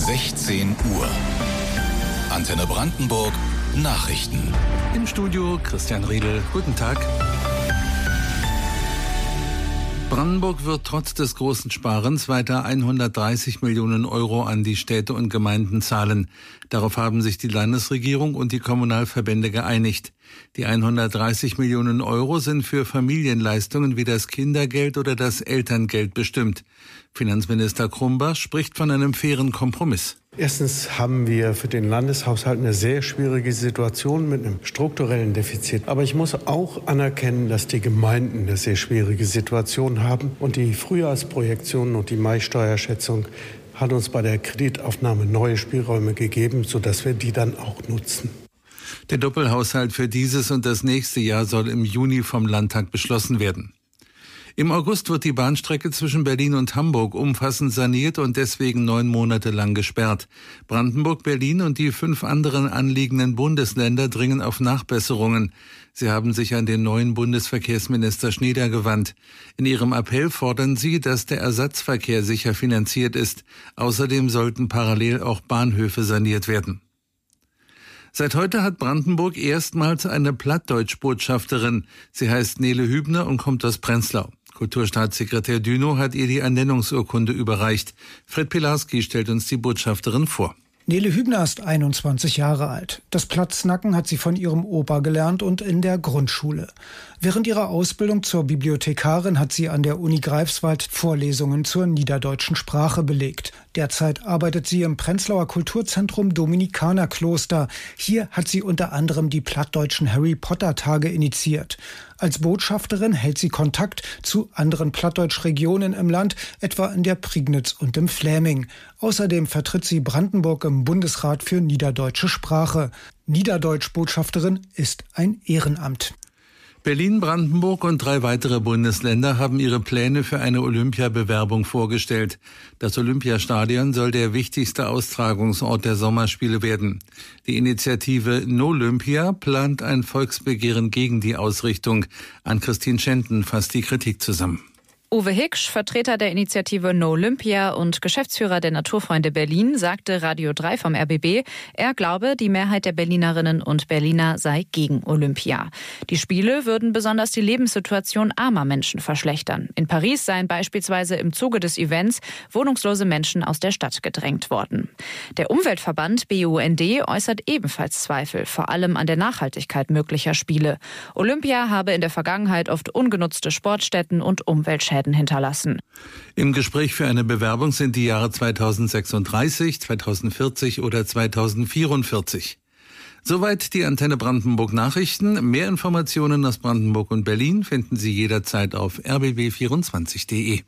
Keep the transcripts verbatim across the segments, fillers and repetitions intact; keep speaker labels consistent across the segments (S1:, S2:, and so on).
S1: sechzehn Uhr. Antenne Brandenburg Nachrichten.
S2: Im Studio Christian Riedel. Guten Tag. Brandenburg wird trotz des großen Sparens weiter hundertdreißig Millionen Euro an die Städte und Gemeinden zahlen. Darauf haben sich die Landesregierung und die Kommunalverbände geeinigt. Die hundertdreißig Millionen Euro sind für Familienleistungen wie das Kindergeld oder das Elterngeld bestimmt. Finanzminister Krumbach spricht von einem fairen Kompromiss.
S3: Erstens haben wir für den Landeshaushalt eine sehr schwierige Situation mit einem strukturellen Defizit. Aber ich muss auch anerkennen, dass die Gemeinden eine sehr schwierige Situation haben. Und die Frühjahrsprojektionen und die Mai-Steuerschätzung hat uns bei der Kreditaufnahme neue Spielräume gegeben, sodass wir die dann auch nutzen.
S2: Der Doppelhaushalt für dieses und das nächste Jahr soll im Juni vom Landtag beschlossen werden. Im August wird die Bahnstrecke zwischen Berlin und Hamburg umfassend saniert und deswegen neun Monate lang gesperrt. Brandenburg, Berlin und die fünf anderen anliegenden Bundesländer dringen auf Nachbesserungen. Sie haben sich an den neuen Bundesverkehrsminister Schneider gewandt. In ihrem Appell fordern sie, dass der Ersatzverkehr sicher finanziert ist. Außerdem sollten parallel auch Bahnhöfe saniert werden. Seit heute hat Brandenburg erstmals eine Plattdeutsch-Botschafterin. Sie heißt Nele Hübner und kommt aus Prenzlau. Kulturstaatssekretär Dünow hat ihr die Ernennungsurkunde überreicht. Fred Pilarski stellt uns die Botschafterin vor.
S4: Nele Hübner ist einundzwanzig Jahre alt. Das Platznacken hat sie von ihrem Opa gelernt und in der Grundschule. Während ihrer Ausbildung zur Bibliothekarin hat sie an der Uni Greifswald Vorlesungen zur niederdeutschen Sprache belegt. Derzeit arbeitet sie im Prenzlauer Kulturzentrum Dominikanerkloster. Hier hat sie unter anderem die plattdeutschen Harry-Potter-Tage initiiert. Als Botschafterin hält sie Kontakt zu anderen Plattdeutsch-Regionen im Land, etwa in der Prignitz und im Fläming. Außerdem vertritt sie Brandenburg im Bundesrat für niederdeutsche Sprache. Niederdeutsch-Botschafterin ist ein Ehrenamt.
S2: Berlin, Brandenburg und drei weitere Bundesländer haben ihre Pläne für eine Olympiabewerbung vorgestellt. Das Olympiastadion soll der wichtigste Austragungsort der Sommerspiele werden. Die Initiative Nolympia plant ein Volksbegehren gegen die Ausrichtung. Ann-Christine Schenten fasst die Kritik zusammen.
S5: Uwe Hiksch, Vertreter der Initiative Nolympia und Geschäftsführer der Naturfreunde Berlin, sagte Radio drei vom R B B, er glaube, die Mehrheit der Berlinerinnen und Berliner sei gegen Olympia. Die Spiele würden besonders die Lebenssituation armer Menschen verschlechtern. In Paris seien beispielsweise im Zuge des Events wohnungslose Menschen aus der Stadt gedrängt worden. Der Umweltverband B U N D äußert ebenfalls Zweifel, vor allem an der Nachhaltigkeit möglicher Spiele. Olympia habe in der Vergangenheit oft ungenutzte Sportstätten und Umweltschäden hinterlassen.
S2: Im Gespräch für eine Bewerbung sind die Jahre zweitausendsechsunddreißig, zweitausendvierzig oder zweitausendvierundvierzig. Soweit die Antenne Brandenburg Nachrichten. Mehr Informationen aus Brandenburg und Berlin finden Sie jederzeit auf r b b vierundzwanzig punkt d e.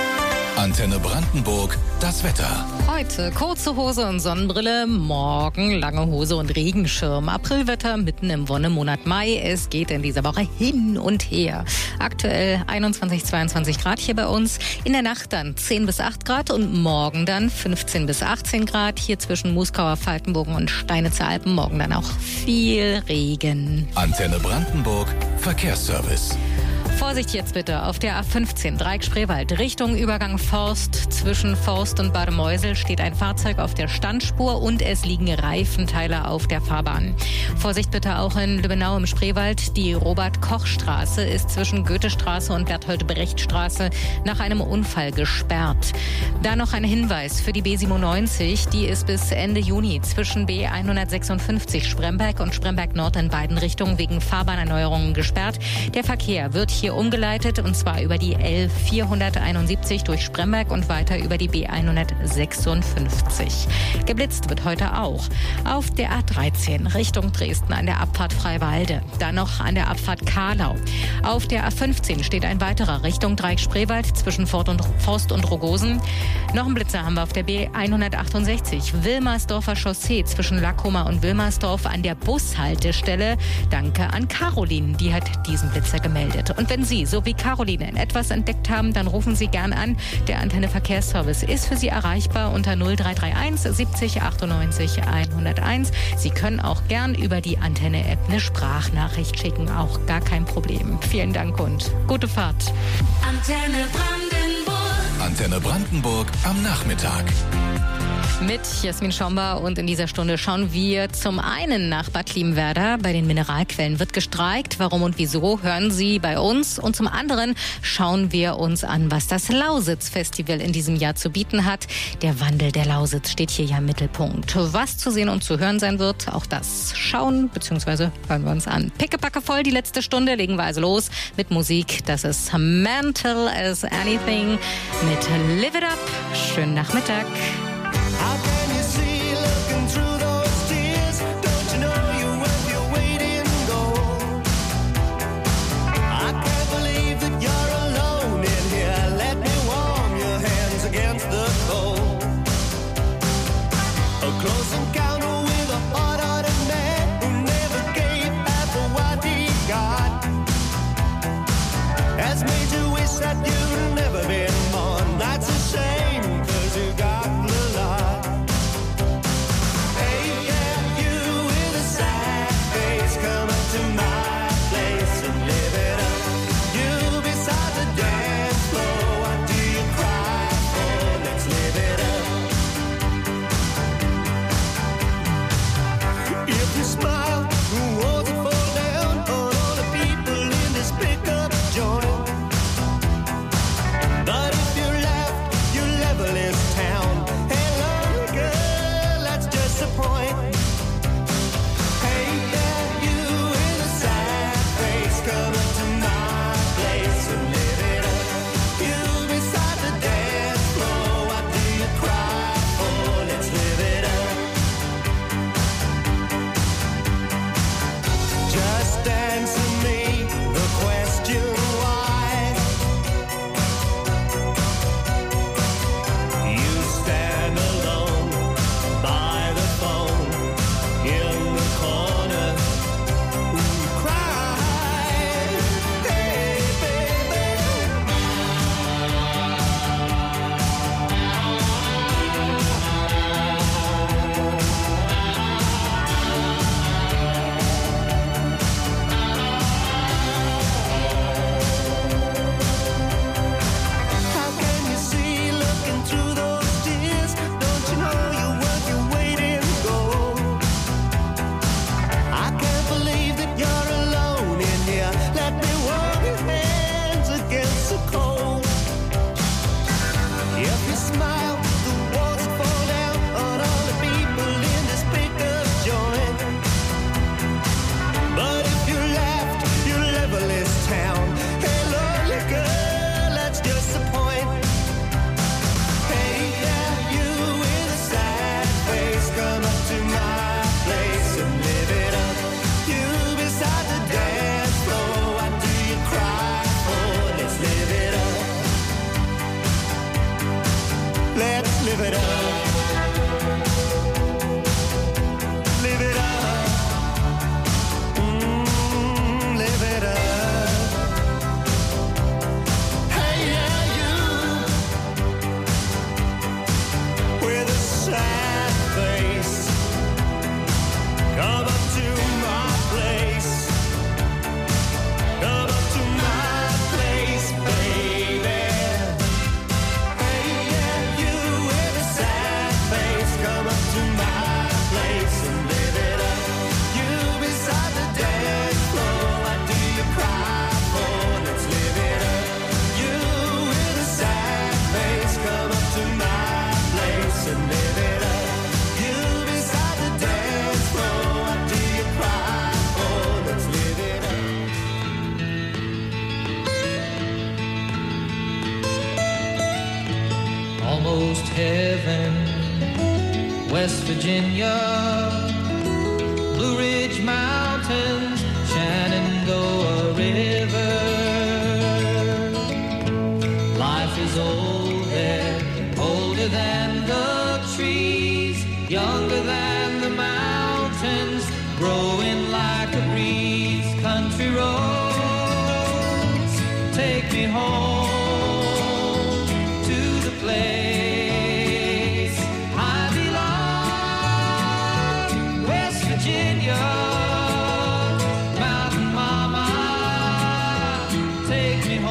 S1: Antenne Brandenburg, das Wetter.
S6: Heute kurze Hose und Sonnenbrille, morgen lange Hose und Regenschirm. Aprilwetter mitten im Wonnemonat Mai. Es geht in dieser Woche hin und her. Aktuell einundzwanzig, zweiundzwanzig Grad hier bei uns. In der Nacht dann zehn bis acht Grad und morgen dann fünfzehn bis achtzehn Grad. Hier zwischen Muskauer, Faltenbogen und Steinitzer Alpen. Morgen dann auch viel Regen.
S1: Antenne Brandenburg, Verkehrsservice.
S6: Vorsicht jetzt bitte auf der A fünfzehn Dreieck-Spreewald Richtung Übergang Forst. Zwischen Forst und Bademeusel steht ein Fahrzeug auf der Standspur und es liegen Reifenteile auf der Fahrbahn. Vorsicht bitte auch in Lübbenau im Spreewald. Die Robert-Koch-Straße ist zwischen Goethestraße und Berthold-Brecht-Straße nach einem Unfall gesperrt. Da noch ein Hinweis für die B siebenundneunzig. Die ist bis Ende Juni zwischen B hundertsechsundfünfzig Spremberg und Spremberg Nord in beiden Richtungen wegen Fahrbahnerneuerungen gesperrt. Der Verkehr wird hier umgeleitet und zwar über die L vierhunderteinundsiebzig durch Spremberg und weiter über die B hundertsechsundfünfzig. Geblitzt wird heute auch auf der A dreizehn Richtung Dresden an der Abfahrt Freiwalde. Dann noch an der Abfahrt Kahlau. Auf der A fünfzehn steht ein weiterer Richtung Dreieck-Spreewald zwischen Fort und Forst und Rogosen. Noch einen Blitzer haben wir auf der B hundertachtundsechzig Wilmersdorfer Chaussee zwischen Lackomer und Wilmersdorf an der Bushaltestelle. Danke an Caroline, die hat diesen Blitzer gemeldet. Und wenn Sie, so wie Caroline, etwas entdeckt haben, dann rufen Sie gern an. Der Antenne Verkehrsservice ist für Sie erreichbar unter null drei drei eins siebzig achtundneunzig hunderteins. Sie können auch gern über die Antenne-App eine Sprachnachricht schicken. Auch gar kein Problem. Vielen Dank und gute Fahrt.
S1: Antenne Brandenburg. Antenne Brandenburg am Nachmittag.
S6: Mit Jasmin Schomba und in dieser Stunde schauen wir zum einen nach Bad Liebenwerda. Bei den Mineralquellen wird gestreikt. Warum und wieso, hören Sie bei uns. Und zum anderen schauen wir uns an, was das Lausitz-Festival in diesem Jahr zu bieten hat. Der Wandel der Lausitz steht hier ja im Mittelpunkt. Was zu sehen und zu hören sein wird, auch das schauen bzw. hören wir uns an. Pickepacke voll die letzte Stunde, legen wir also los mit Musik. Das ist Mental as Anything mit Live It Up. Schönen Nachmittag.
S7: How can you see looking through those tears? Don't you know you're worth your weight in gold? I can't believe that you're alone in here. Let me warm your hands against the cold. A close encounter with a hard-hearted man who never gave half of what he got has made you wish that you'd never been born. That's a shame, 'cause you got the lot. Come up to my place and live it up. You beside the dance floor, what do you cry for? Let's live it up. If you smile, the walls will fall down on all the people in this pickup joint. But if you laugh, you level this town. Hey, lonely girl, that's just the point. Come up to my place and live it up. You beside the dance floor, what do you cry for? Let's live it up. Just answer me the question why. You stand alone by the phone in the corner.
S8: Almost heaven, West Virginia, Blue Ridge Mountains, Shenandoah River. Life is old there, older than the trees, younger than the mountains, growing like a breeze. Country roads, take me home to the place Mountain Mama, take me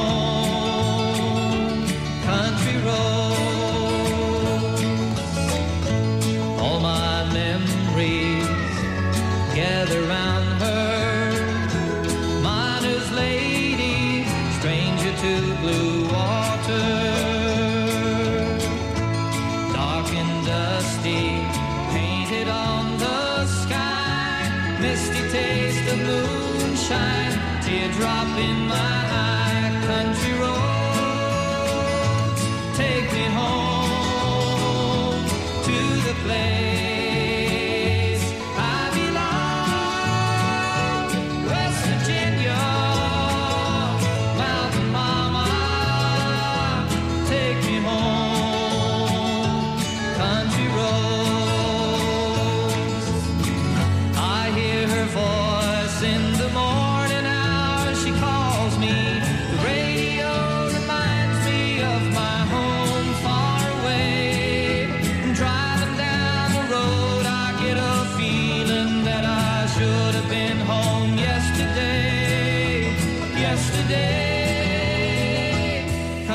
S8: home, country roads.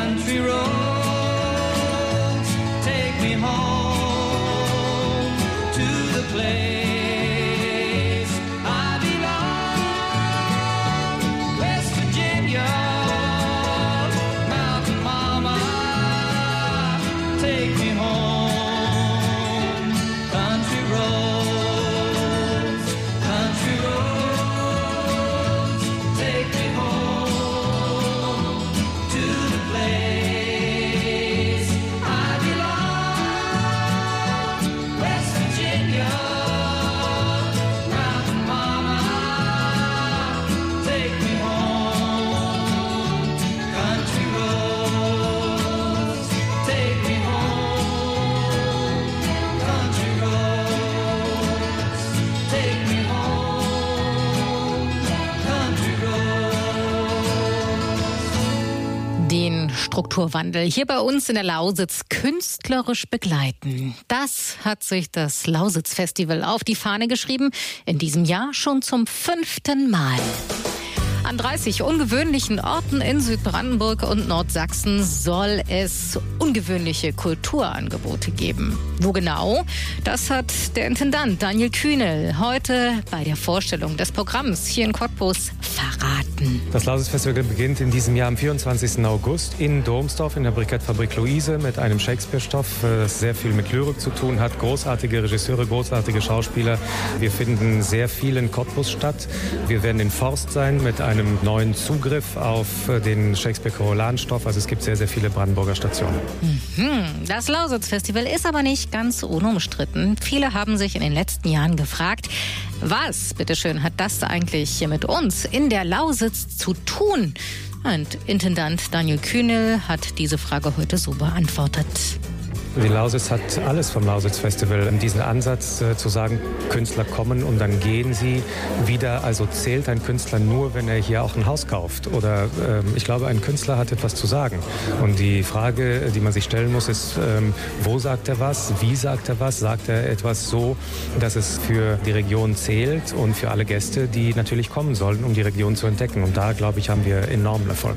S8: country roads take me home to the place I belong. West Virginia, mountain mama, take me home. Country roads, country roads, take me home to the place I belong. West Virginia, mountain mama, take me home. Country roads, take me home. Country roads, take me home. Country roads.
S6: Den Strukturwandel hier bei uns in der Lausitz künstlerisch begleiten. Das hat sich das Lausitz-Festival auf die Fahne geschrieben. In diesem Jahr schon zum fünften Mal. An dreißig ungewöhnlichen Orten in Südbrandenburg und Nordsachsen soll es ungewöhnliche Kulturangebote geben. Wo genau? Das hat der Intendant Daniel Kühnel heute bei der Vorstellung des Programms hier in Cottbus verraten.
S9: Das Lausitz-Festival beginnt in diesem Jahr am vierundzwanzigsten August in Domsdorf in der Brikettfabrik Luise mit einem Shakespeare-Stoff, das sehr viel mit Lyrik zu tun hat. Großartige Regisseure, großartige Schauspieler. Wir finden sehr viel in Cottbus statt. Wir werden in Forst sein mit einem neuen Zugriff auf den Shakespeare-Choralan-Stoff. Also es gibt sehr, sehr viele Brandenburger Stationen.
S6: Mhm. Das Lausitz-Festival ist aber nicht ganz unumstritten. Viele haben sich in den letzten Jahren gefragt, was, bitteschön, hat das eigentlich hier mit uns in der Lausitz zu tun? Und Intendant Daniel Kühnel hat diese Frage heute so beantwortet.
S9: Die Lausitz hat alles vom Lausitz-Festival. Diesen Ansatz äh, zu sagen, Künstler kommen und dann gehen sie wieder. Also zählt ein Künstler nur, wenn er hier auch ein Haus kauft. Oder äh, ich glaube, ein Künstler hat etwas zu sagen. Und die Frage, die man sich stellen muss, ist, ähm, wo sagt er was? Wie sagt er was? Sagt er etwas so, dass es für die Region zählt und für alle Gäste, die natürlich kommen sollen, um die Region zu entdecken. Und da, glaube ich, haben wir enormen Erfolg.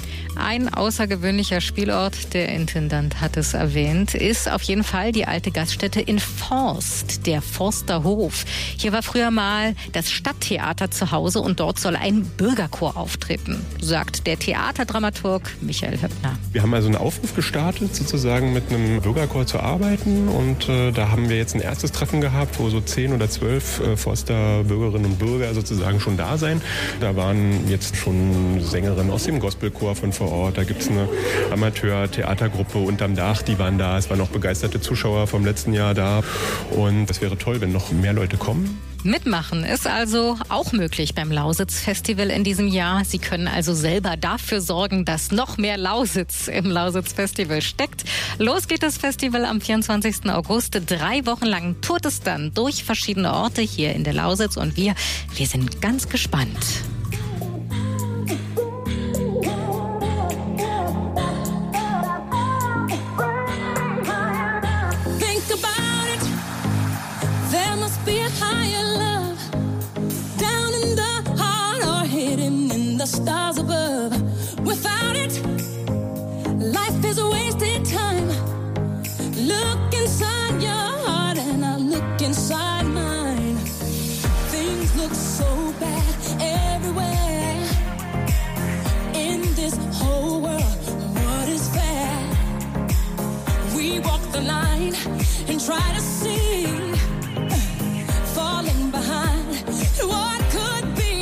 S6: Ein außergewöhnlicher Spielort, der Intendant hat es erwähnt, ist auf jeden Fall die alte Gaststätte in Forst, der Forsterhof. Hier war früher mal das Stadttheater zu Hause und dort soll ein Bürgerchor auftreten, sagt der Theaterdramaturg Michael Höppner.
S10: Wir haben also einen Aufruf gestartet, sozusagen mit einem Bürgerchor zu arbeiten, und äh, da haben wir jetzt ein erstes Treffen gehabt, wo so zehn oder zwölf äh, Forster Bürgerinnen und Bürger sozusagen schon da sein. Da waren jetzt schon Sängerinnen aus dem Gospelchor von vor Ort, da gibt es eine Amateur-Theatergruppe unterm Dach, die waren da, es waren auch begeisterte Zuschauer vom letzten Jahr da, und es wäre toll, wenn noch mehr Leute kommen.
S6: Mitmachen ist also auch möglich beim Lausitz-Festival in diesem Jahr. Sie können also selber dafür sorgen, dass noch mehr Lausitz im Lausitz-Festival steckt. Los geht das Festival am vierundzwanzigsten August. Drei Wochen lang tourt es dann durch verschiedene Orte hier in der Lausitz, und wir, wir sind ganz gespannt.
S11: Stars above. Without it, life is a wasted time. Look inside your heart and I look inside mine. Things look so bad everywhere. In this whole world, what is fair? We walk the line and try to see, falling behind what could be.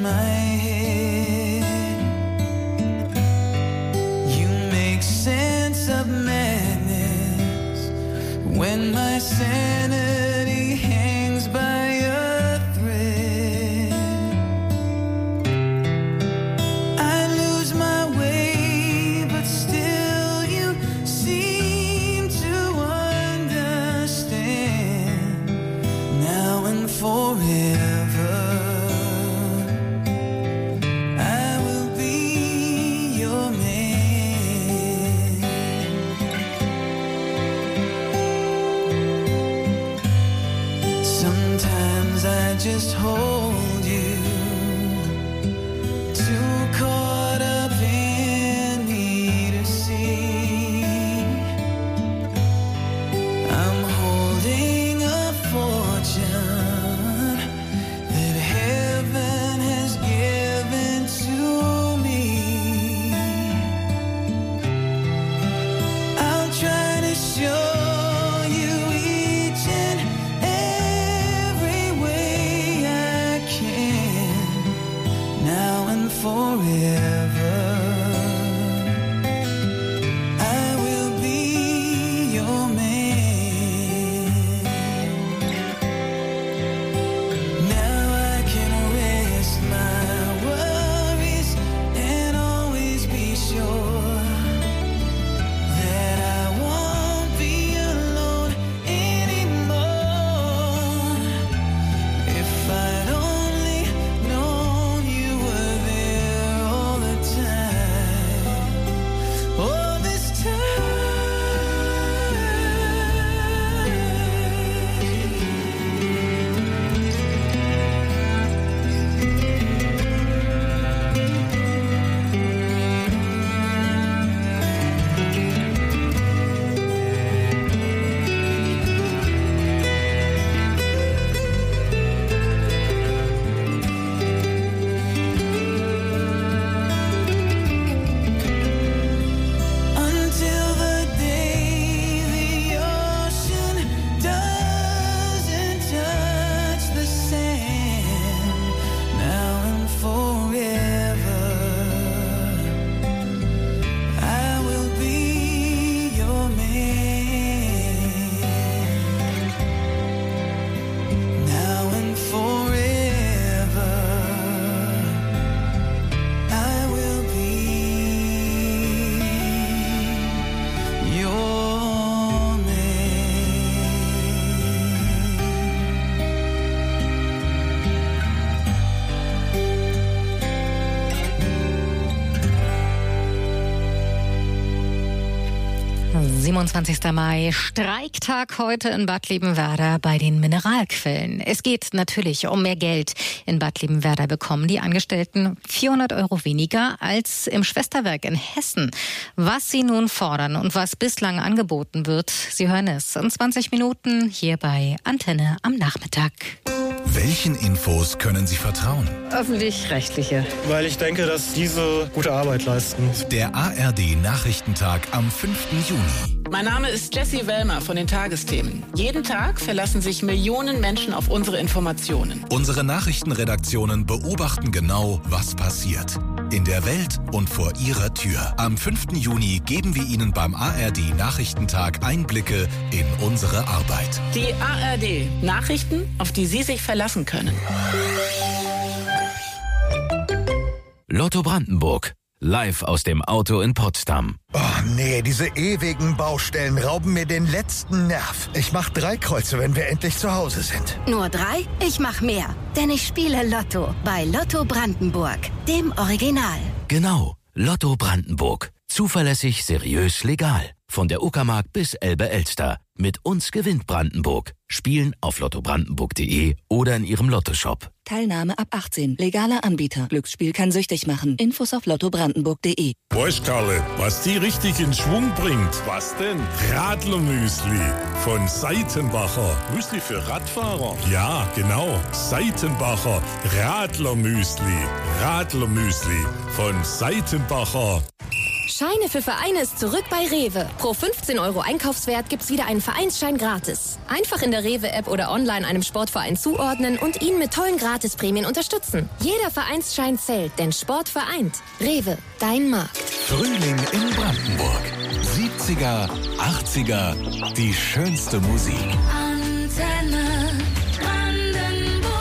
S12: in my head. You make sense of madness when my sanity hangs by a thread. I lose my way, but still you seem to understand. Now and forever, I will be your man. Sometimes I just hold you, too caught up in me to see. I'm holding a fortune that heaven has given to me. I'll try to show you each and every way I can, now and forever. I will be your man. Now I can rest my worries and always be sure that I won't be alone anymore. If I'd only known you were there all the time, all this time. Until the day the ocean doesn't touch the sand, now and forever, I will be your man. Now and forever, I will be your
S6: siebenundzwanzigster Mai, Streiktag heute in Bad Liebenwerda bei den Mineralquellen. Es geht natürlich um mehr Geld. In Bad Liebenwerda bekommen die Angestellten vierhundert Euro weniger als im Schwesterwerk in Hessen. Was sie nun fordern und was bislang angeboten wird, Sie hören es in zwanzig Minuten hier bei Antenne am Nachmittag.
S1: Welchen Infos können Sie vertrauen?
S13: Öffentlich-rechtliche. Weil ich denke, dass diese gute Arbeit leisten.
S1: Der A R D-Nachrichtentag am fünften Juni.
S14: Mein Name ist Jessie Wellmer von den Tagesthemen. Jeden Tag verlassen sich Millionen Menschen auf unsere Informationen.
S1: Unsere Nachrichtenredaktionen beobachten genau, was passiert. In der Welt und vor Ihrer Tür. Am fünften Juni geben wir Ihnen beim A R D-Nachrichtentag Einblicke in unsere Arbeit.
S14: Die A R D Nachrichten, auf die Sie sich verlassen können.
S15: Lotto Brandenburg. Live aus dem Auto in Potsdam.
S16: Oh nee, diese ewigen Baustellen rauben mir den letzten Nerv. Ich mach drei Kreuze, wenn wir endlich zu Hause sind.
S17: Nur drei? Ich mach mehr. Denn ich spiele Lotto bei Lotto Brandenburg, dem Original.
S15: Genau, Lotto Brandenburg. Zuverlässig, seriös, legal. Von der Uckermark bis Elbe-Elster. Mit uns gewinnt Brandenburg. Spielen auf lotto brandenburg punkt de oder in Ihrem Lottoshop.
S18: Teilnahme ab achtzehn. Legaler Anbieter. Glücksspiel kann süchtig machen. Infos auf lotto brandenburg punkt de.
S19: Weißt Karle, was die richtig in Schwung bringt? Was denn? Radlermüsli von Seitenbacher. Müsli für Radfahrer? Ja, genau. Seitenbacher Radlermüsli. Radlermüsli von Seitenbacher.
S20: Scheine für Vereine ist zurück bei Rewe. Pro fünfzehn Euro Einkaufswert gibt's wieder einen Vereinsschein gratis. Einfach in der Rewe-App oder online einem Sportverein zuordnen und ihn mit tollen Gratisprämien unterstützen. Jeder Vereinsschein zählt, denn Sport vereint. Rewe, dein Markt.
S1: Frühling in Brandenburg. siebziger, achtziger, die schönste Musik.
S11: Antenne Brandenburg.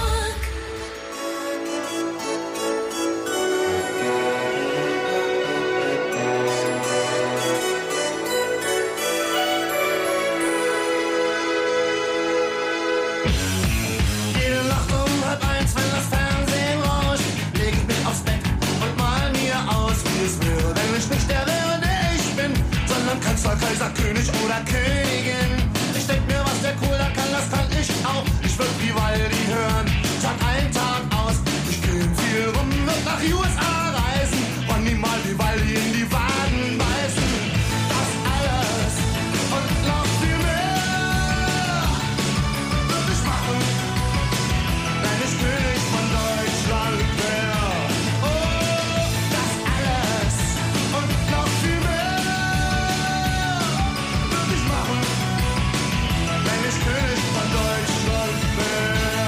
S7: Jede Nacht um halb eins, wenn das Fernsehen rauscht, leg ich mich aufs Bett und mal mir aus, wie es wäre, wenn ich nicht der wäre, der ich bin, sondern Kanzler, Kaiser, König oder Königin. Ich denk mir, was der Kohl da kann, das kann ich auch. Ich würd Vivaldi hören, Tag ein, Tag aus. Ich geh viel rum, würd nach U S A reisen und niemals Vivaldi in die Waden beißen. Das alles und noch viel mehr würd ich machen, wenn ich König von Deutschland wär. Oh, das alles und noch viel mehr würd ich machen, wenn ich König von Deutschland wär.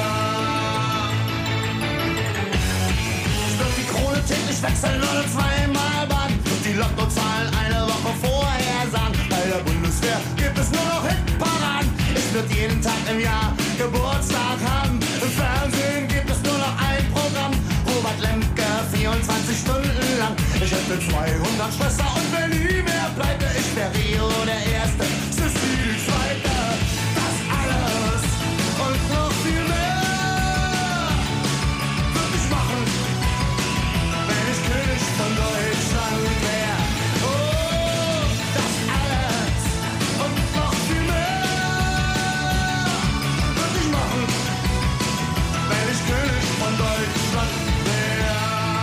S7: Ich würd die Krone täglich wechseln oder zweimal baden und die Lottozahlen eine Woche vorher sagen. Bei der Bundeswehr gibt es nur noch Hitparaden. Ich würd jeden Tag im Jahr Geburtstag haben. Im Fernsehen gibt es nur noch ein Programm. Robert Lemke, vierundzwanzig Stunden lang. Ich hätte zweihundert Schwester und wär nie mehr pleite. Ich wär Rio der Erste, Sissi die Zweite. Das alles und noch viel mehr würd ich machen, wenn ich König von Deutschland wär. Oh, das alles und noch viel mehr würd ich machen, wenn ich König von Deutschland wär.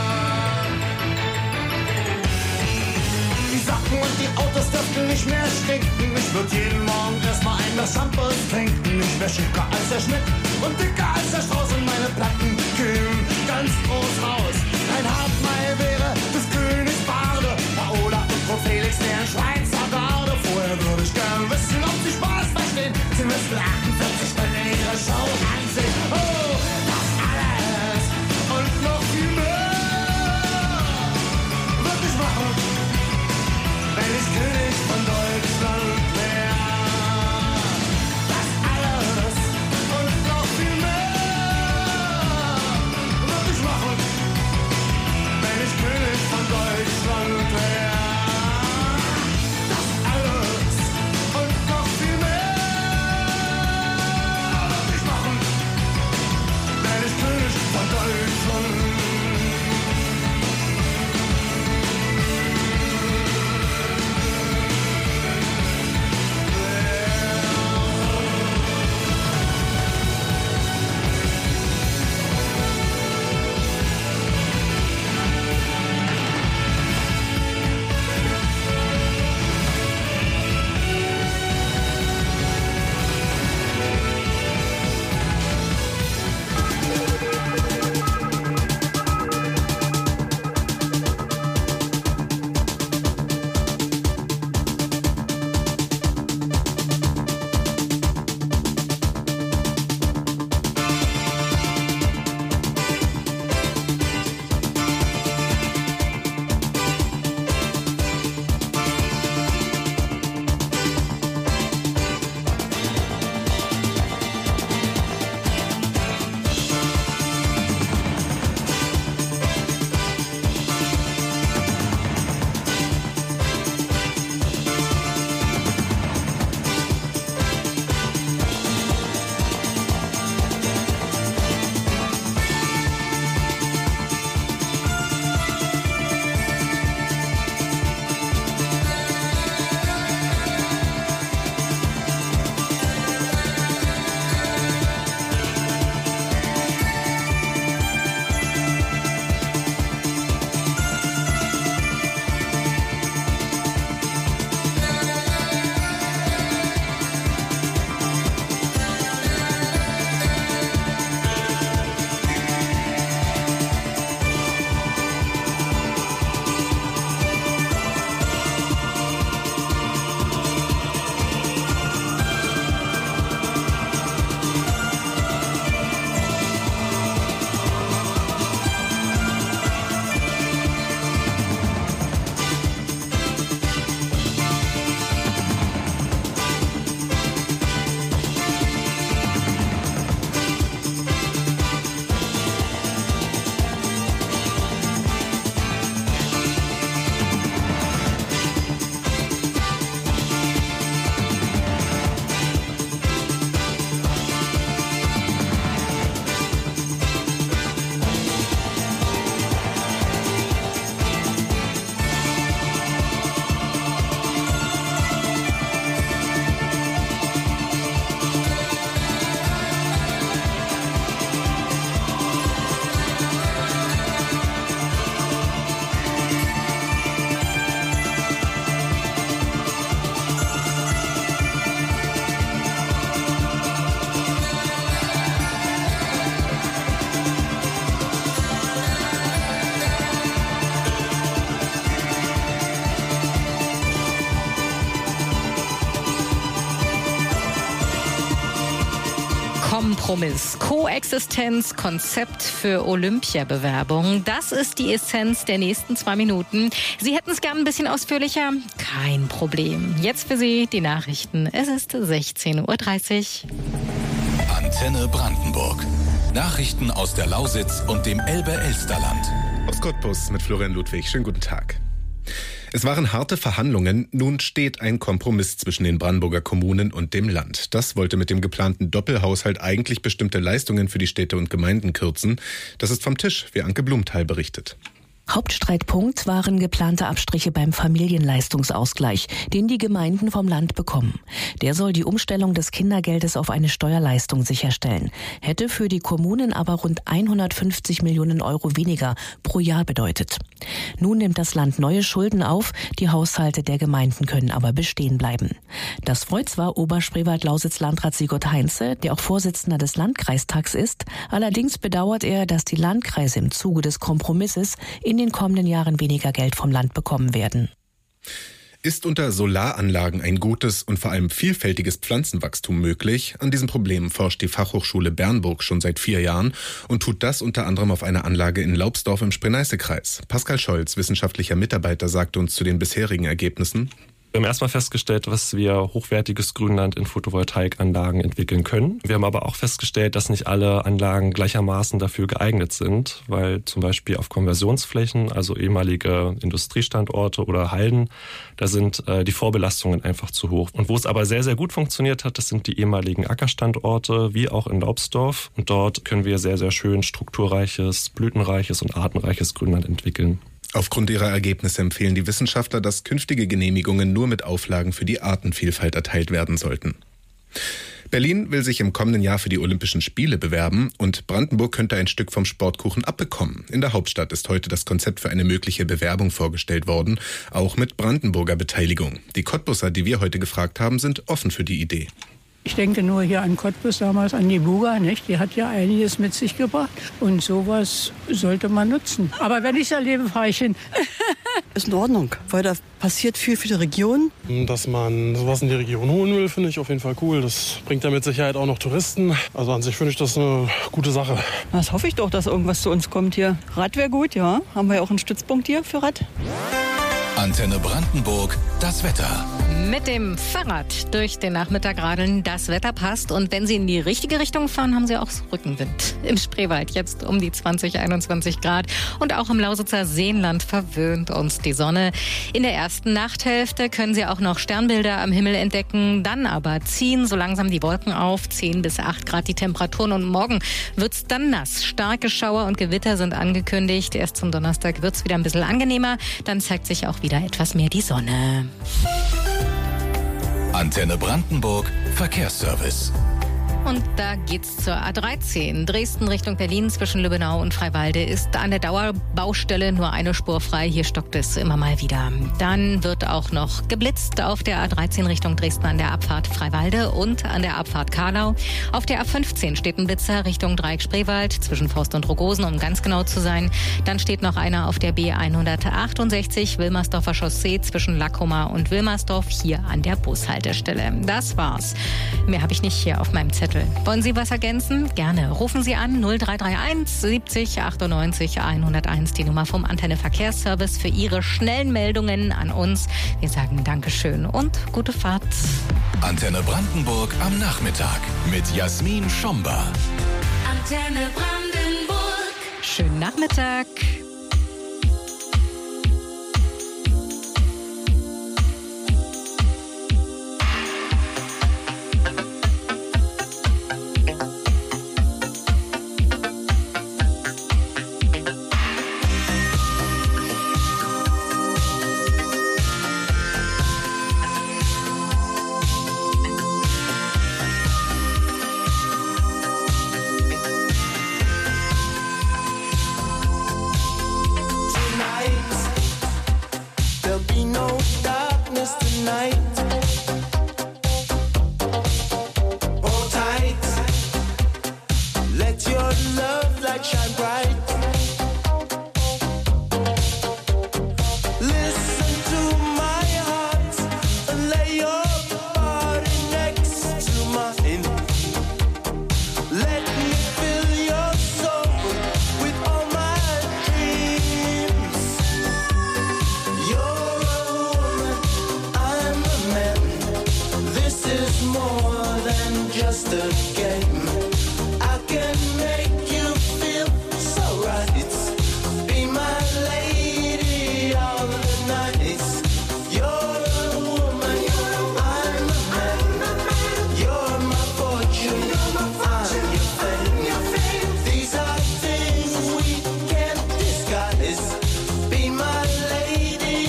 S7: Die Socken und die Autos dürften nicht mehr stinken. Ich würd jeden Morgen erstmal ein Glas Shampoos trinken. Ich wär schicker als der Schmidt und dicker als der Strauß und meine Platten kämen ganz groß raus. Ein Hartmeil wäre des Königs Barde, Paola und Frau Felix wären Schweizer Garde. Vorher würde ich gern wissen, ob sie Spaß verstehen. Sie müssten achtundvierzig Stunden ihre Show ansehen. Oh, das alles und noch viel mehr würd ich machen, wenn ich König von Deutschland wär. Das alles und noch viel mehr
S6: Kompromiss, Koexistenz, Konzept für Olympiabewerbung. Das ist die Essenz der nächsten zwei Minuten. Sie hätten es gern ein bisschen ausführlicher? Kein Problem. Jetzt für Sie die Nachrichten. Es ist sechzehn Uhr dreißig.
S1: Antenne Brandenburg. Nachrichten aus der Lausitz und dem Elbe-Elsterland.
S21: Aus Cottbus mit Florian Ludwig. Schönen guten Tag. Es waren harte Verhandlungen. Nun steht ein Kompromiss zwischen den Brandenburger Kommunen und dem Land. Das wollte mit dem geplanten Doppelhaushalt eigentlich bestimmte Leistungen für die Städte und Gemeinden kürzen. Das ist vom Tisch, wie Anke Blumthal berichtet.
S22: Hauptstreitpunkt waren geplante Abstriche beim Familienleistungsausgleich, den die Gemeinden vom Land bekommen. Der soll die Umstellung des Kindergeldes auf eine Steuerleistung sicherstellen, hätte für die Kommunen aber rund hundertfünfzig Millionen Euro weniger pro Jahr bedeutet. Nun nimmt das Land neue Schulden auf, die Haushalte der Gemeinden können aber bestehen bleiben. Das freut zwar Oberspreewald-Lausitz-Landrat Sigurd Heinze, der auch Vorsitzender des Landkreistags ist, allerdings bedauert er, dass die Landkreise im Zuge des Kompromisses in den kommenden Jahren weniger Geld vom Land bekommen werden.
S21: Ist unter Solaranlagen ein gutes und vor allem vielfältiges Pflanzenwachstum möglich? An diesen Problemen forscht die Fachhochschule Bernburg schon seit vier Jahren und tut das unter anderem auf einer Anlage in Laubsdorf im Spree-Neiße-Kreis. Pascal Scholz, wissenschaftlicher Mitarbeiter, sagte uns zu den bisherigen Ergebnissen:
S23: Wir haben erstmal festgestellt, dass wir hochwertiges Grünland in Photovoltaikanlagen entwickeln können. Wir haben aber auch festgestellt, dass nicht alle Anlagen gleichermaßen dafür geeignet sind, weil zum Beispiel auf Konversionsflächen, also ehemalige Industriestandorte oder Halden, da sind äh, die Vorbelastungen einfach zu hoch. Und wo es aber sehr, sehr gut funktioniert hat, das sind die ehemaligen Ackerstandorte, wie auch in Laubsdorf. Und dort können wir sehr, sehr schön strukturreiches, blütenreiches und artenreiches Grünland entwickeln.
S21: Aufgrund ihrer Ergebnisse empfehlen die Wissenschaftler, dass künftige Genehmigungen nur mit Auflagen für die Artenvielfalt erteilt werden sollten. Berlin will sich im kommenden Jahr für die Olympischen Spiele bewerben und Brandenburg könnte ein Stück vom Sportkuchen abbekommen. In der Hauptstadt ist heute das Konzept für eine mögliche Bewerbung vorgestellt worden, auch mit Brandenburger Beteiligung. Die Cottbusser, die wir heute gefragt haben, sind offen für die Idee.
S24: Ich denke nur hier an Cottbus, damals an die Buga, nicht? Die hat ja einiges mit sich gebracht. Und sowas sollte man nutzen. Aber wenn ich es erlebe, fahre ich hin.
S25: Ist in Ordnung, weil da passiert viel für die Region.
S26: Dass man sowas in die Region holen will, finde ich auf jeden Fall cool. Das bringt ja mit Sicherheit auch noch Touristen. Also an sich finde ich das eine gute Sache.
S25: Das hoffe ich doch, dass irgendwas zu uns kommt hier. Rad wäre gut, ja. Haben wir ja auch einen Stützpunkt hier für Rad.
S1: Antenne Brandenburg, das Wetter.
S6: Mit dem Fahrrad durch den Nachmittag radeln, das Wetter passt. Und wenn Sie in die richtige Richtung fahren, haben Sie auch Rückenwind. Im Spreewald jetzt um die zwanzig, einundzwanzig Grad. Und auch im Lausitzer Seenland verwöhnt uns die Sonne. In der ersten Nachthälfte können Sie auch noch Sternbilder am Himmel entdecken. Dann aber ziehen so langsam die Wolken auf. zehn bis acht Grad die Temperaturen. Und morgen wird's dann nass. Starke Schauer und Gewitter sind angekündigt. Erst zum Donnerstag wird's wieder ein bisschen angenehmer. Dann zeigt sich auch wieder etwas mehr die Sonne.
S1: Antenne Brandenburg, Verkehrsservice.
S6: Und da geht's zur A dreizehn. Dresden Richtung Berlin zwischen Lübbenau und Freiwalde ist an der Dauerbaustelle nur eine Spur frei. Hier stockt es immer mal wieder. Dann wird auch noch geblitzt auf der A dreizehn Richtung Dresden an der Abfahrt Freiwalde und an der Abfahrt Karlau. Auf der A fünfzehn steht ein Blitzer Richtung Dreieck Spreewald zwischen Forst und Rogosen, um ganz genau zu sein. Dann steht noch einer auf der B hundertachtundsechzig Wilmersdorfer Chaussee zwischen Lackoma und Wilmersdorf hier an der Bushaltestelle. Das war's. Mehr habe ich nicht hier auf meinem Zettel. Wollen Sie was ergänzen? Gerne. Rufen Sie an null drei drei eins siebzig achtundneunzig hunderteins, die Nummer vom Antenne Verkehrsservice für Ihre schnellen Meldungen an uns. Wir sagen Dankeschön und gute Fahrt.
S1: Antenne Brandenburg am Nachmittag mit Jasmin Schomba.
S11: Antenne Brandenburg.
S6: Schönen Nachmittag.
S7: the game. I can make you feel so right. Be my lady all the nights. You're a woman, I'm a man. You're my fortune, I'm your fame. These are things we can't disguise. Be my lady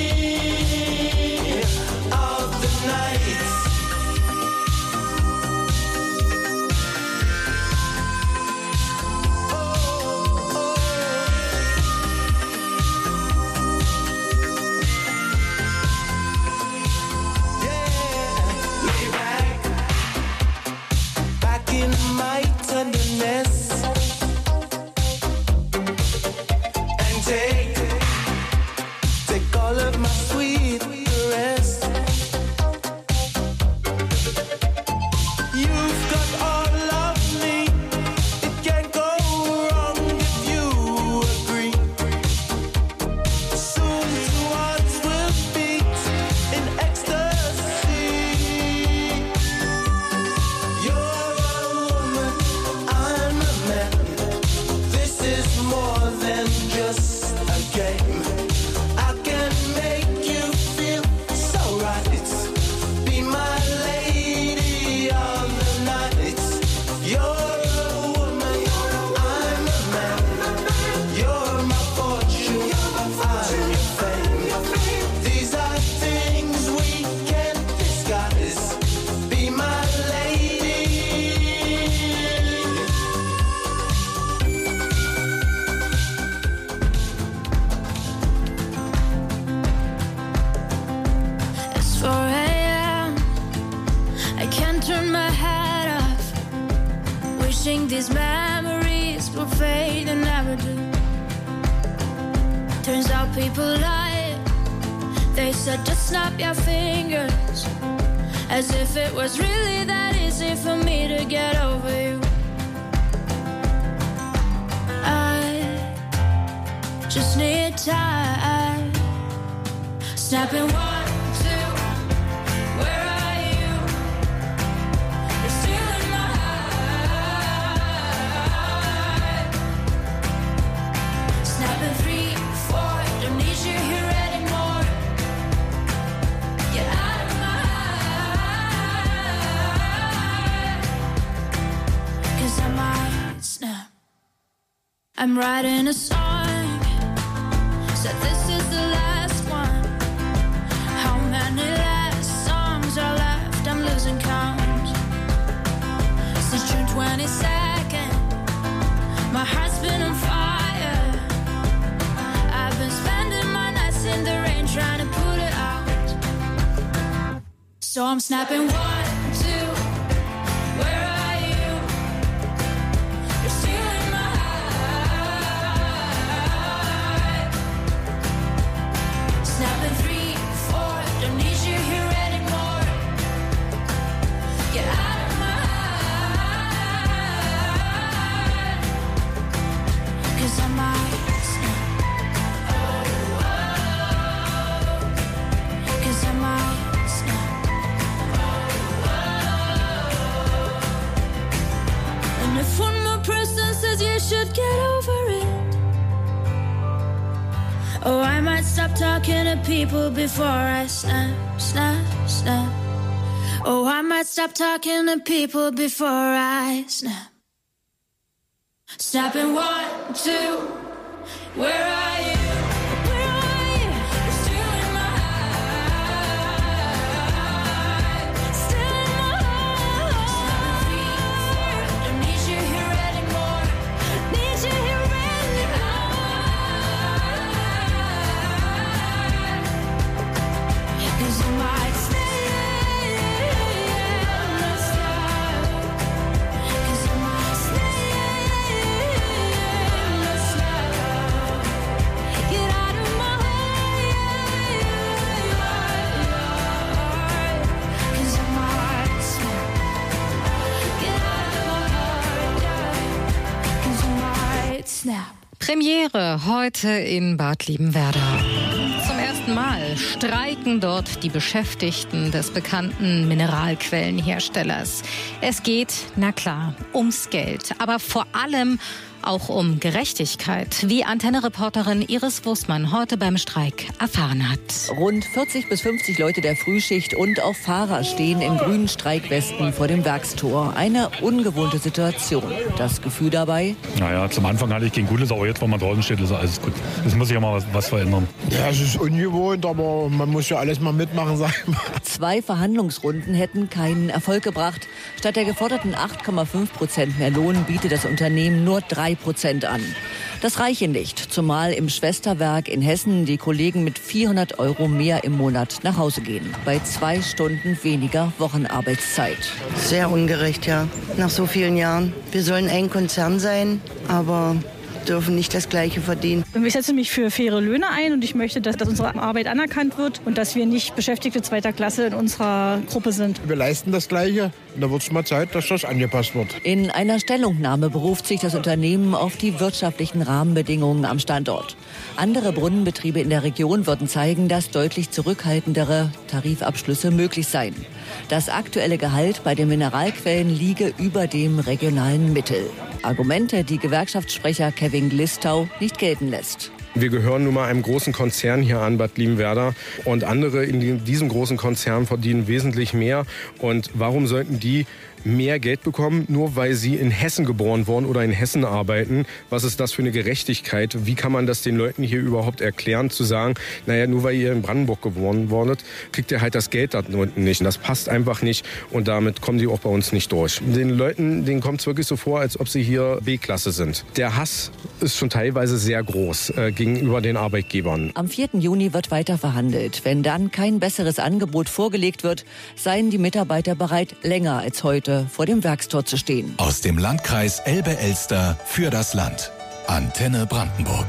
S7: of the nights. Lay back, back in my tenderness, and take, take all of my sweet caress. You've got all of me, it can't go wrong if you agree. Soon two hearts will beat in ecstasy. You're a woman, I'm a man. This is more than just a game. I can make you feel so right. Be my lady all the nights. You're a woman, I'm a man. You're my fortune, I'm your fame. These are things we can't disguise. Be my lady.
S11: It's four a.m. I can't turn my head off. Wishing these memories will fade and never do. Turns out people lie. They said just snap your fingers. As if it was really that easy for me to get over you. I just need time. Snapping one, two. Where are you? You're still in my heart. Snapping three, four. Don't need you here anymore. Get out of my heart. 'Cause I might snap. I'm writing a song. Said this is the last one. How many last songs are left? I'm losing count. Since June twenty-second, my heart's been on fire. I've been spending my nights in the rain trying to put it out. So I'm snapping one, two. Where are you? You're still in my heart. Snapping three, four. Don't need you here anymore. Get out of my heart. 'Cause I might snap. Oh, oh. 'Cause I might snap. Oh, oh. And if one more person says you should get over it, oh, I might stop talking to people before I snap, snap, snap. Oh, I might stop talking to people before I snap. Snapping one, two. Where are you? Where are you? You're still in my heart. Still in my heart. Three, four. Don't need you here anymore. Need you here anymore. 'Cause I might stay. 'Cause I might stay.
S6: Premiere heute in Bad Liebenwerda. Zum ersten Mal streiken dort die Beschäftigten des bekannten Mineralquellenherstellers. Es geht, na klar, ums Geld, aber vor allem auch um Gerechtigkeit, wie Antenne-Reporterin Iris Wurstmann heute beim Streik erfahren hat.
S2: Rund vierzig bis fünfzig Leute der Frühschicht und auch Fahrer stehen in grünen Streikwesten vor dem Werkstor. Eine ungewohnte Situation. Das Gefühl dabei?
S3: Naja, zum Anfang hatte ich kein Gutes, aber jetzt, wo man draußen steht, ist alles gut. Es muss sich ja mal was, was verändern.
S4: Ja, es ist ungewohnt, aber man muss ja alles mal mitmachen, sag ich mal.
S2: Zwei Verhandlungsrunden hätten keinen Erfolg gebracht. Statt der geforderten acht Komma fünf Prozent mehr Lohn bietet das Unternehmen nur drei Prozent an. Das reiche nicht, zumal im Schwesterwerk in Hessen die Kollegen mit vierhundert Euro mehr im Monat nach Hause gehen. Bei zwei Stunden weniger Wochenarbeitszeit.
S5: Sehr ungerecht, ja. Nach so vielen Jahren. Wir sollen ein Konzern sein, aber dürfen nicht das Gleiche verdienen.
S8: Ich setze mich für faire Löhne ein und ich möchte, dass, dass unsere Arbeit anerkannt wird und dass wir nicht Beschäftigte zweiter Klasse in unserer Gruppe sind.
S4: Wir leisten das Gleiche und da wird es mal Zeit, dass das angepasst wird.
S2: In einer Stellungnahme beruft sich das Unternehmen auf die wirtschaftlichen Rahmenbedingungen am Standort. Andere Brunnenbetriebe in der Region würden zeigen, dass deutlich zurückhaltendere Tarifabschlüsse möglich seien. Das aktuelle Gehalt bei den Mineralquellen liege über dem regionalen Mittel. Argumente, die Gewerkschaftssprecher Kevin Glistau nicht gelten lässt.
S10: Wir gehören nun mal einem großen Konzern hier an Bad Liebenwerda und andere in diesem großen Konzern verdienen wesentlich mehr. Und warum sollten die mehr Geld bekommen, nur weil sie in Hessen geboren wurden oder in Hessen arbeiten? Was ist das für eine Gerechtigkeit? Wie kann man das den Leuten hier überhaupt erklären, zu sagen, naja, nur weil ihr in Brandenburg geboren wurdet, kriegt ihr halt das Geld da unten nicht. Das passt einfach nicht und damit kommen die auch bei uns nicht durch. Den Leuten, denen kommt es wirklich so vor, als ob sie hier B-Klasse sind. Der Hass ist schon teilweise sehr groß äh, gegenüber den Arbeitgebern.
S2: Am vierten Juni wird weiter verhandelt. Wenn dann kein besseres Angebot vorgelegt wird, seien die Mitarbeiter bereit, länger als heute vor dem Werkstor zu stehen.
S1: Aus dem Landkreis Elbe-Elster für das Land. Antenne Brandenburg.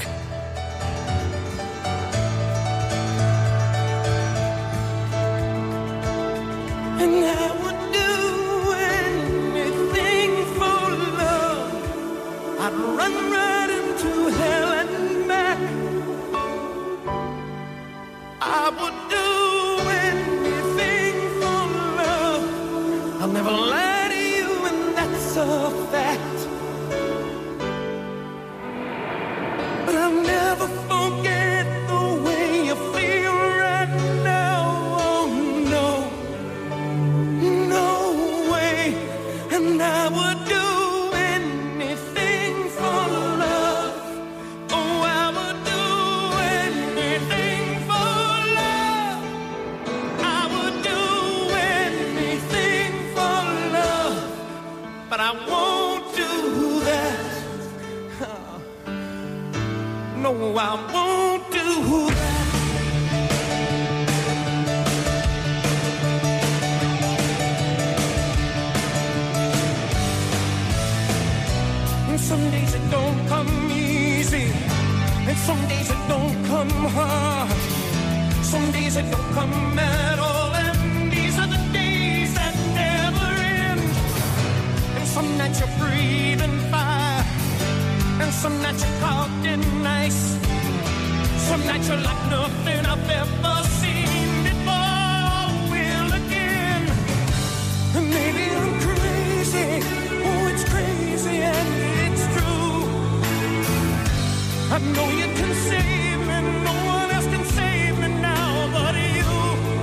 S7: Some days it don't come easy, and some days it don't come hard. Some days it don't come at all, and these are the days that never end. And some nights you're breathing fire, and some nights you're caught in ice. Some nights you're like nothing I've ever seen before. Will again, and maybe I'm crazy. Oh, it's crazy and I know you can save me, no one else can save me now but you.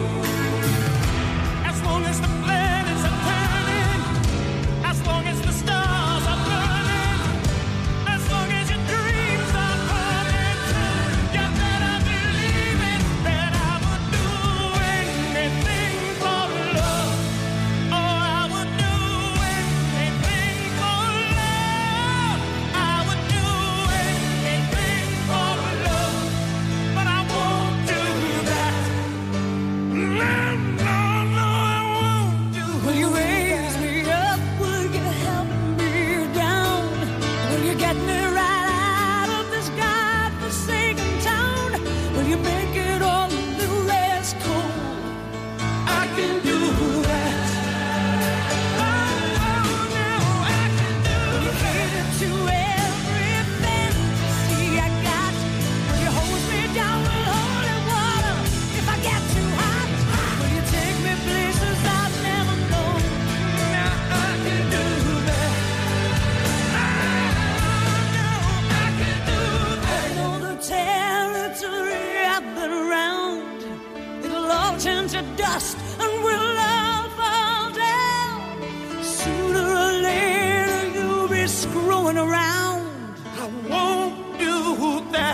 S7: As long as the planets are turning, as long as the stars are burning, as long as your dreams are coming true, you better believe it, that I would do anything for love. Oh, I would do anything for love. I would do anything for love.
S11: all turn to dust and we'll all fall down. Sooner or later you'll be screwing around. I won't do that.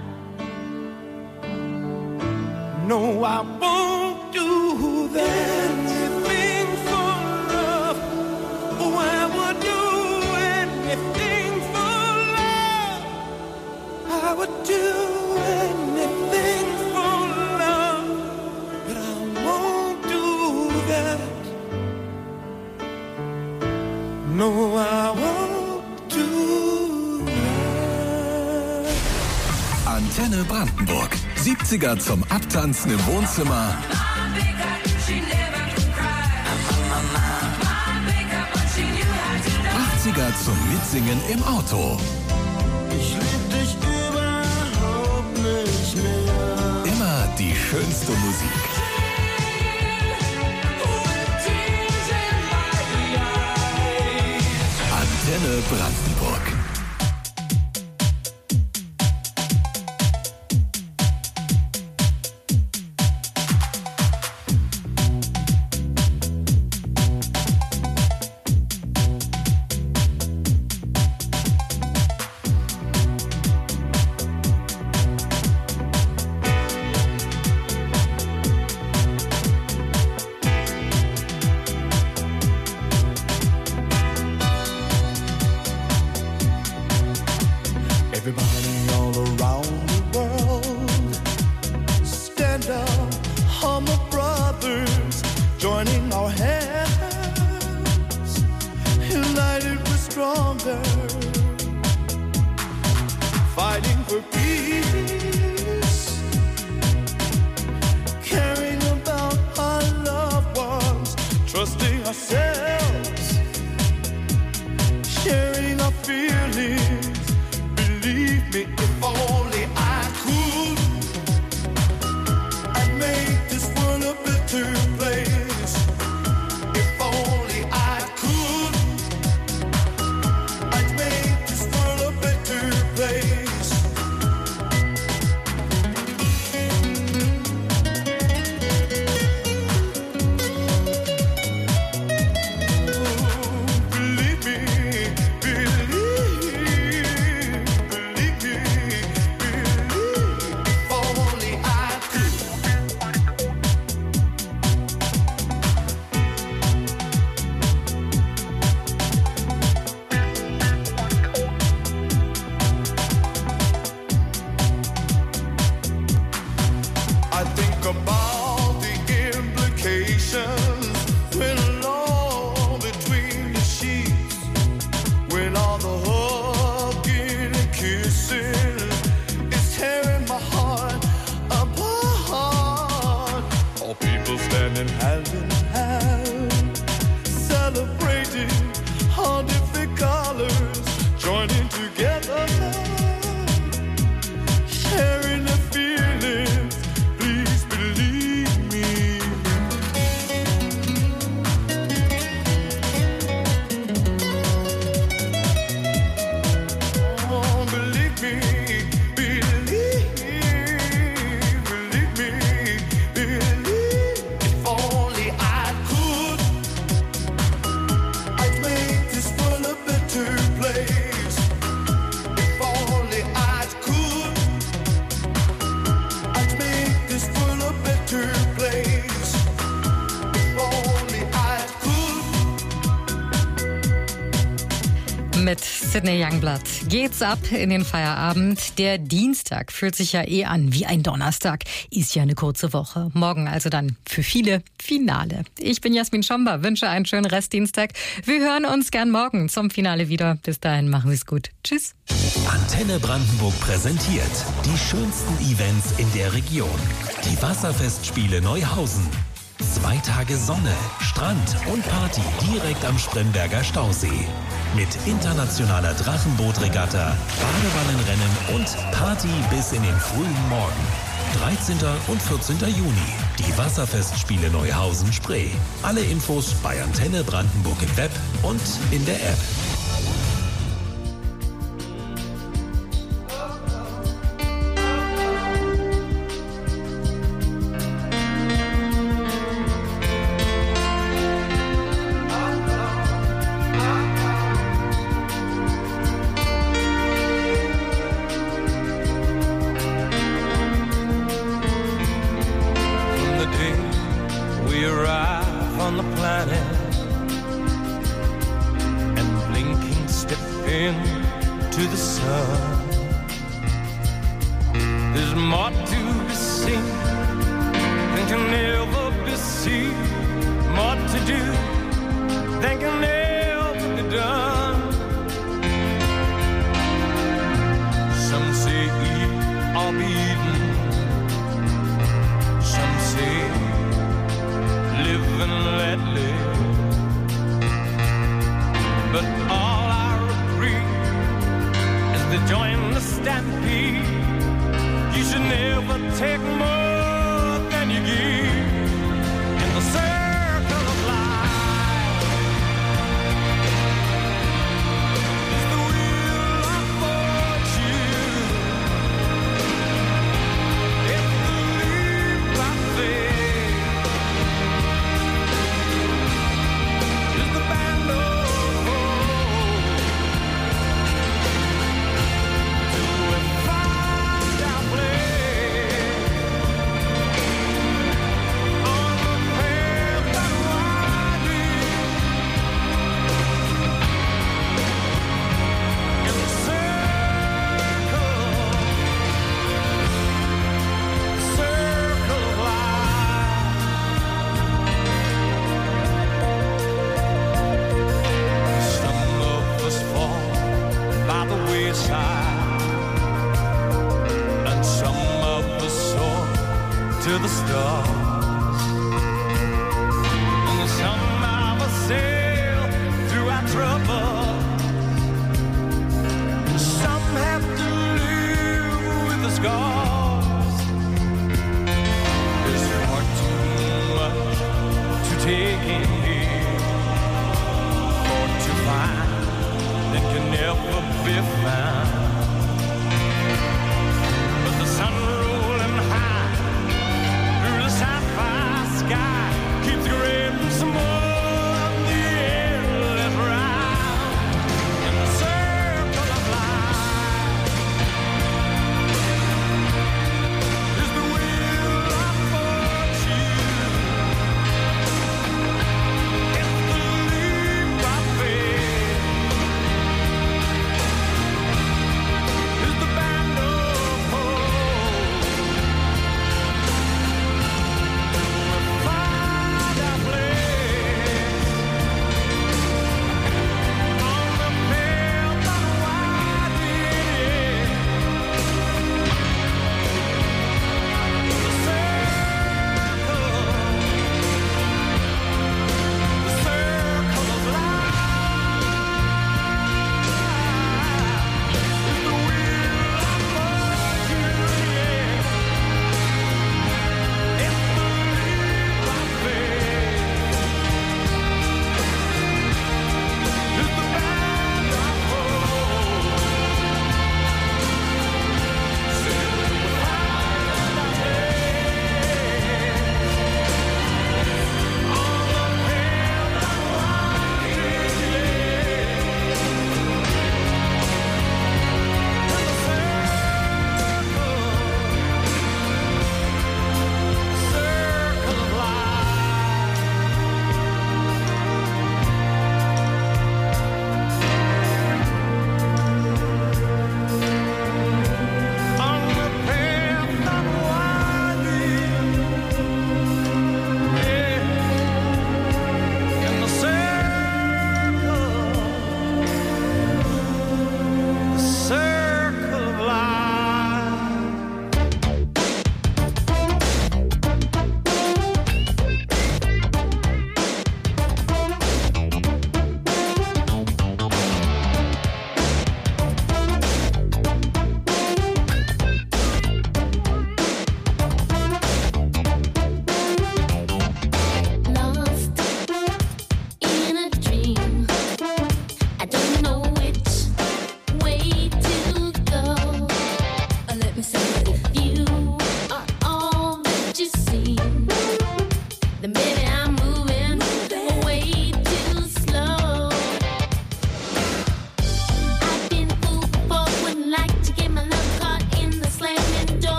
S11: No, I won't do that. Anything for love. Oh, I would do anything for love. I would do anything for love. But I won't do that. No, I won't do that.
S1: Antenne Brandenburg. siebziger zum Abtanzen im Wohnzimmer. achtziger zum Mitsingen im Auto.
S7: Ich lieb dich überhaupt nicht mehr.
S1: Immer die schönste Musik. Antenne Brandenburg.
S7: Everybody all around the world, stand up, humble brothers, joining our hands, united we're stronger, fighting for peace, caring about our loved ones, trusting ourselves, sharing our feelings. Believe me, if only I could, I'd make this world a better place. If only I could, I'd make this world a better place. Ooh, believe me, believe. I think about the implications when alone between the sheets, when all the hugging and kissing is tearing my heart apart. All people standing hand in hand, celebrating all different colors, joining together, sharing the feelings. Please believe me. Oh, believe me, believe, believe me, believe. If only I could, I'd make this world a better place. If only I could, I'd make this world a better place. If only I could.
S6: Mit Sidney Youngblood geht's ab in den Feierabend. Der Dienstag fühlt sich ja eh an wie ein Donnerstag. Ist ja eine kurze Woche. Morgen also dann für viele Finale. Ich bin Jasmin Schomber, wünsche einen schönen Restdienstag. Wir hören uns gern morgen zum Finale wieder. Bis dahin, machen Sie's gut. Tschüss.
S1: Antenne Brandenburg präsentiert die schönsten Events in der Region. Die Wasserfestspiele Neuhausen. Zwei Tage Sonne, Strand und Party direkt am Spremberger Stausee. Mit internationaler Drachenbootregatta, Badewannenrennen und Party bis in den frühen Morgen. dreizehnten und vierzehnten Juni. Die Wasserfestspiele Neuhausen-Spree. Alle Infos bei Antenne Brandenburg im Web und in der App.
S7: to the sun. There's more to be seen than can ever be seen, more to do than can ever be done. Some say eat or be eaten, some say live and let live, but all I agree is to join the stampede. You should never take more than you give in the circle of life. It's the wheel of fortune. It's the leap of faith. It's the band of hope. Till we find our place on the path that winding in the circle, circle of life. Some of us fall by the wayside, and some of us soar to the stars, and some of us sail through our trouble. Some have to live with the scars. There's far too much to take in here, or to find that can never be found. But the sun rolling high through the sapphire sky keeps grading some more of the endless round in the circle of life. Is the wheel of fortune. It's the leap of faith.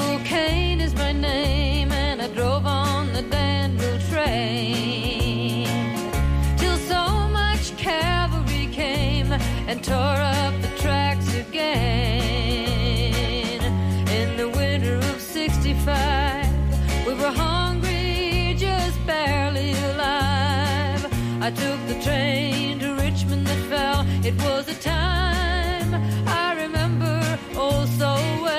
S9: Danville Kane is my name, and I drove on the Danville train till so much cavalry came and tore up the tracks again. In the winter of sixty-five, we were hungry, just barely alive. I took the train to Richmond that fell. It was a time I remember oh so well.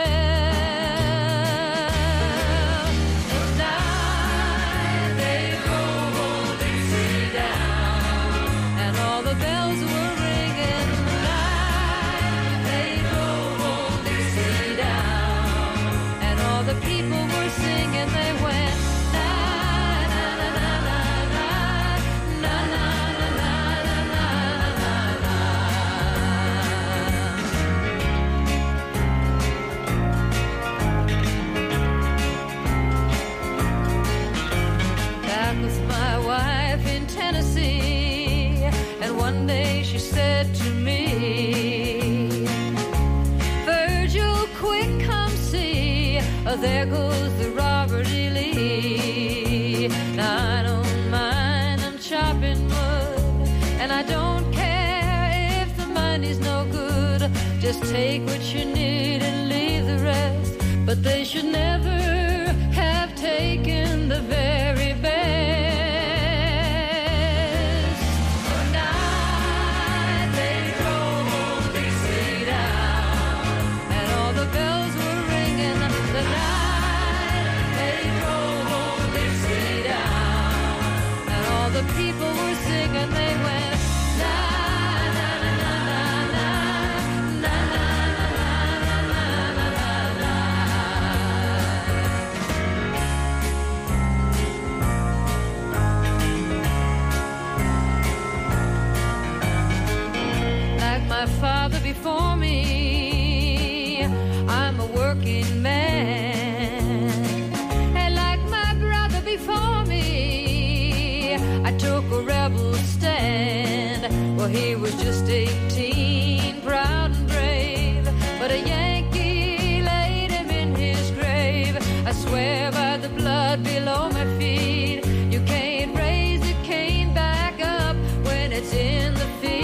S9: There goes the Robert E. Lee. Now I don't mind, I'm chopping wood, and I don't care if the money's no good. Just take what you need and leave the rest. But they should never have taken the very best. Tonight they drove old Dixie down, and all the bells were ringing. The night they drove old Dixie down, and all the people were singing. They went na na na na na na na na. Like my father before me, I'm a working man, and like my brother before me, I took a rebel stand. Well, he was just eighteen, proud and brave, but a Yankee laid him in his grave. I swear by the blood below my feet, you can't raise a cane back up when it's in the field.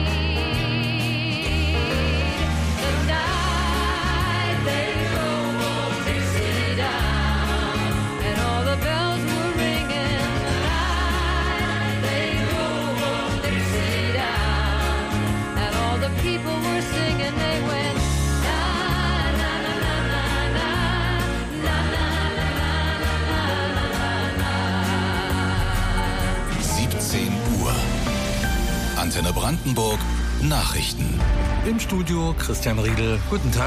S1: Antenne Brandenburg Nachrichten.
S12: Im Studio Christian Riedel. Guten Tag.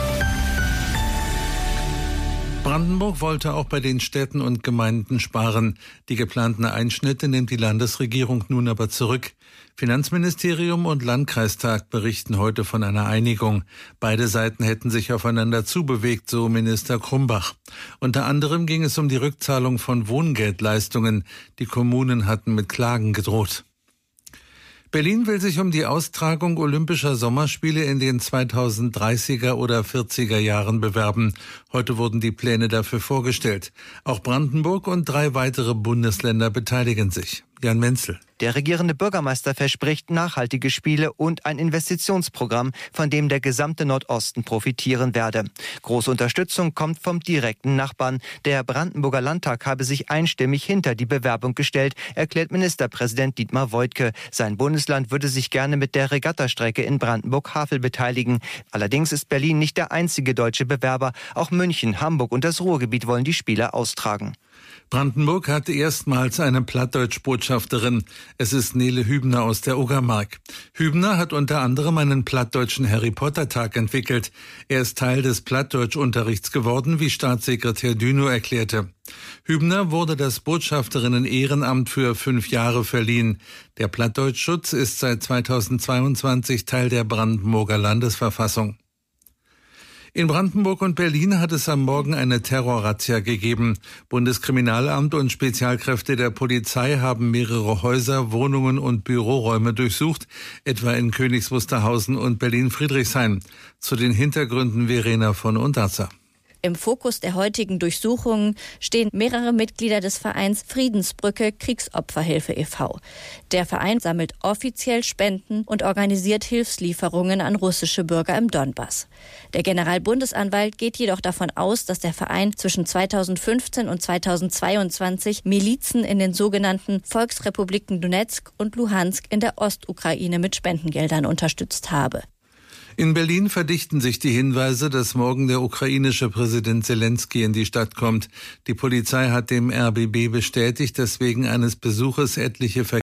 S12: Brandenburg wollte auch bei den Städten und Gemeinden sparen. Die geplanten Einschnitte nimmt die Landesregierung nun aber zurück. Finanzministerium und Landkreistag berichten heute von einer Einigung. Beide Seiten hätten sich aufeinander zubewegt, so Minister Krumbach. Unter anderem ging es um die Rückzahlung von Wohngeldleistungen. Die Kommunen hatten mit Klagen gedroht. Berlin will sich um die Austragung Olympischer Sommerspiele in den zweitausenddreißiger oder vierziger Jahren bewerben. Heute wurden die Pläne dafür vorgestellt. Auch Brandenburg und drei weitere Bundesländer beteiligen sich. Jan Menzel.
S13: Der regierende Bürgermeister verspricht nachhaltige Spiele und ein Investitionsprogramm, von dem der gesamte Nordosten profitieren werde. Große Unterstützung kommt vom direkten Nachbarn. Der Brandenburger Landtag habe sich einstimmig hinter die Bewerbung gestellt, erklärt Ministerpräsident Dietmar Woidke. Sein Bundesland würde sich gerne mit der Regattastrecke in Brandenburg-Havel beteiligen. Allerdings ist Berlin nicht der einzige deutsche Bewerber. Auch München, Hamburg und das Ruhrgebiet wollen die Spiele austragen.
S12: Brandenburg hatte erstmals eine Plattdeutsch-Botschafterin. Es ist Nele Hübner aus der Uckermark. Hübner hat unter anderem einen plattdeutschen Harry-Potter-Tag entwickelt. Er ist Teil des Plattdeutsch-Unterrichts geworden, wie Staatssekretär Dünow erklärte. Hübner wurde das Botschafterinnen-Ehrenamt für fünf Jahre verliehen. Der Plattdeutschschutz ist seit zweitausendzweiundzwanzig Teil der Brandenburger Landesverfassung. In Brandenburg und Berlin hat es am Morgen eine Terrorrazzia gegeben. Bundeskriminalamt und Spezialkräfte der Polizei haben mehrere Häuser, Wohnungen und Büroräume durchsucht, etwa in Königs Wusterhausen und Berlin-Friedrichshain. Zu den Hintergründen Verena von Unterzer.
S14: Im Fokus der heutigen Durchsuchungen stehen mehrere Mitglieder des Vereins Friedensbrücke Kriegsopferhilfe e V Der Verein sammelt offiziell Spenden und organisiert Hilfslieferungen an russische Bürger im Donbass. Der Generalbundesanwalt geht jedoch davon aus, dass der Verein zwischen zweitausendfünfzehn und zweitausendzweiundzwanzig Milizen in den sogenannten Volksrepubliken Donetsk und Luhansk in der Ostukraine mit Spendengeldern unterstützt habe.
S12: In Berlin verdichten sich die Hinweise, dass morgen der ukrainische Präsident Selenskyj in die Stadt kommt. Die Polizei hat dem R B B bestätigt, dass wegen eines Besuches etliche